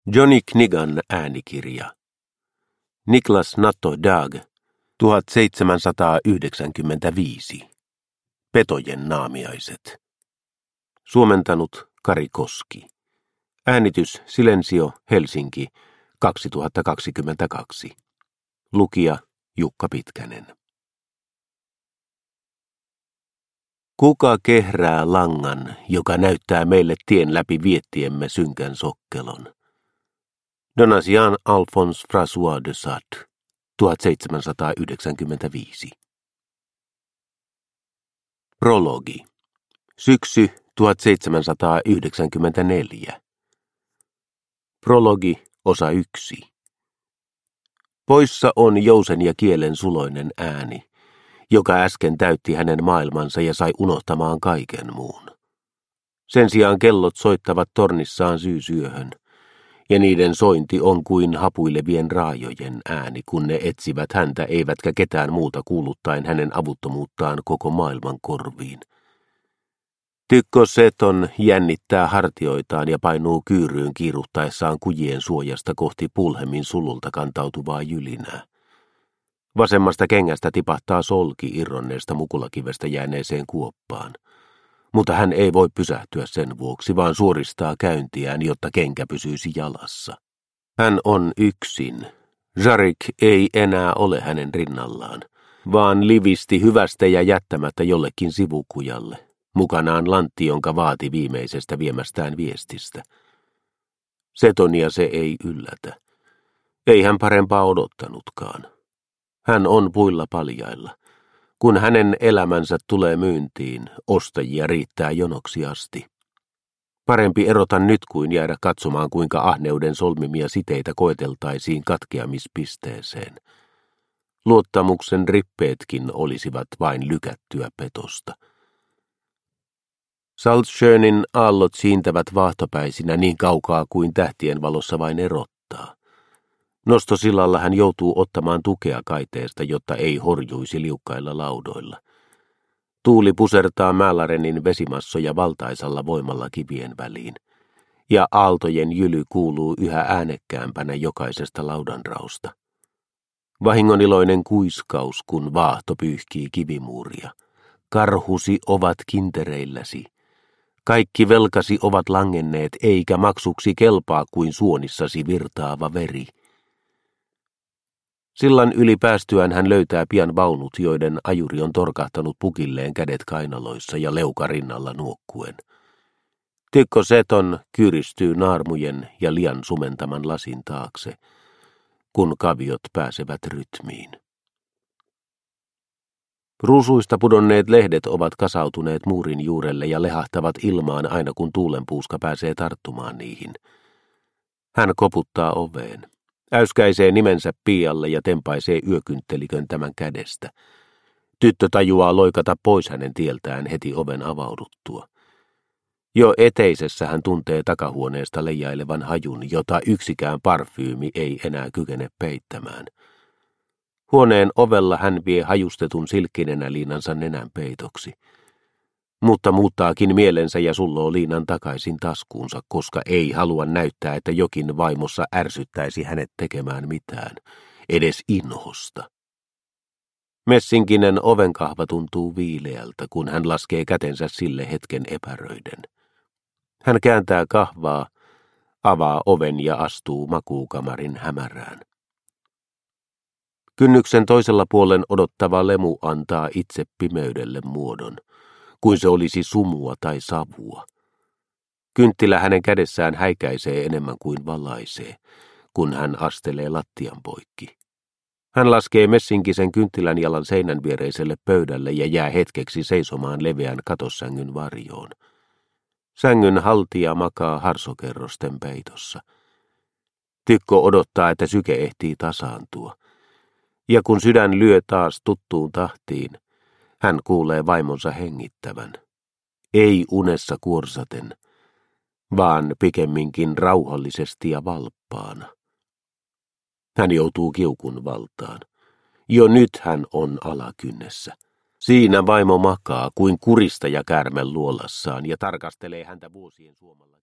Johnny Knigan äänikirja. Niklas Nato Dag, 1795. Petojen naamiaiset. Suomentanut Kari Koski. Äänitys Silensio, Helsinki, 2022. Lukija Jukka Pitkänen. Kuka kehrää langan, joka näyttää meille tien läpi viettiemme synkän sokkelon? Donatien Alphonse François de Sade, 1795. Prologi. Syksy 1794. Prologi, osa 1. Poissa on jousen ja kielen suloinen ääni, joka äsken täytti hänen maailmansa ja sai unohtamaan kaiken muun. Sen sijaan kellot soittavat tornissaan syysyöhön, ja niiden sointi on kuin hapuilevien raajojen ääni, kun ne etsivät häntä eivätkä ketään muuta kuuluttaen hänen avuttomuuttaan koko maailman korviin. Tykko Seton jännittää hartioitaan ja painuu kyyryyn kiiruhtaessaan kujien suojasta kohti Pulhemin sululta kantautuvaa jylinää. Vasemmasta kengästä tipahtaa solki irronneesta mukulakivestä jääneeseen kuoppaan. Mutta hän ei voi pysähtyä sen vuoksi, vaan suoristaa käyntiään, jotta kenkä pysyisi jalassa. Hän on yksin. Jarik ei enää ole hänen rinnallaan, vaan livisti hyvästä ja jättämättä jollekin sivukujalle, mukanaan lantti, jonka vaati viimeisestä viemästään viestistä. Setonia se ei yllätä. Ei hän parempaa odottanutkaan. Hän on puilla paljailla. Kun hänen elämänsä tulee myyntiin, ostajia riittää jonoksi asti. Parempi erota nyt kuin jäädä katsomaan, kuinka ahneuden solmimia siteitä koeteltaisiin katkeamispisteeseen. Luottamuksen rippeetkin olisivat vain lykättyä petosta. Saltschönin aallot siintävät vaahtopäisinä niin kaukaa kuin tähtien valossa vain erottaa. Nostosillalla hän joutuu ottamaan tukea kaiteesta, jotta ei horjuisi liukkailla laudoilla. Tuuli pusertaa Mälarenin vesimassoja valtaisalla voimalla kivien väliin, ja aaltojen jyly kuuluu yhä äänekkäämpänä jokaisesta laudanrausta. Vahingoniloinen kuiskaus, kun vaahto pyyhkii kivimuuria. Karhusi ovat kintereilläsi. Kaikki velkasi ovat langenneet, eikä maksuksi kelpaa kuin suonissasi virtaava veri. Sillan yli päästyään hän löytää pian vaunut, joiden ajuri on torkahtanut pukilleen kädet kainaloissa ja leuka rinnalla nuokkuen. Tykko Seton kyyristyy naarmujen ja lian sumentaman lasin taakse, kun kaviot pääsevät rytmiin. Ruusuista pudonneet lehdet ovat kasautuneet muurin juurelle ja lehahtavat ilmaan aina kun tuulenpuuska pääsee tarttumaan niihin. Hän koputtaa oveen. Äyskäisee nimensä Pialle ja tempaisee yökynttelikön tämän kädestä. Tyttö tajuaa loikata pois hänen tieltään heti oven avauduttua. Jo eteisessä hän tuntee takahuoneesta leijailevan hajun, jota yksikään parfyymi ei enää kykene peittämään. Huoneen ovella hän vie hajustetun silkkinenäliinansa nenän peitoksi. Mutta muuttaakin mielensä ja sulloo liinan takaisin taskuunsa, koska ei halua näyttää, että jokin vaimossa ärsyttäisi hänet tekemään mitään, edes inhosta. Messinkinen ovenkahva tuntuu viileältä, kun hän laskee kätensä sille hetken epäröiden. Hän kääntää kahvaa, avaa oven ja astuu makuukamarin hämärään. Kynnyksen toisella puolen odottava lemu antaa itse pimeydelle muodon, kuin se olisi sumua tai savua. Kynttilä hänen kädessään häikäisee enemmän kuin valaisee, kun hän astelee lattian poikki. Hän laskee messinkisen kynttilän jalan seinän viereiselle pöydälle ja jää hetkeksi seisomaan leveän katossängyn varjoon. Sängyn haltija makaa harsokerrosten peitossa. Tykko odottaa, että syke ehtii tasaantua. Ja kun sydän lyö taas tuttuun tahtiin, hän kuulee vaimonsa hengittävän. Ei unessa kuorsaten, vaan pikemminkin rauhallisesti ja valppaana. Hän joutuu kiukun valtaan. Jo nyt hän on alakynnessä. Siinä vaimo makaa kuin kuristaja käärme luolassaan ja tarkastelee häntä vuosien suomalla.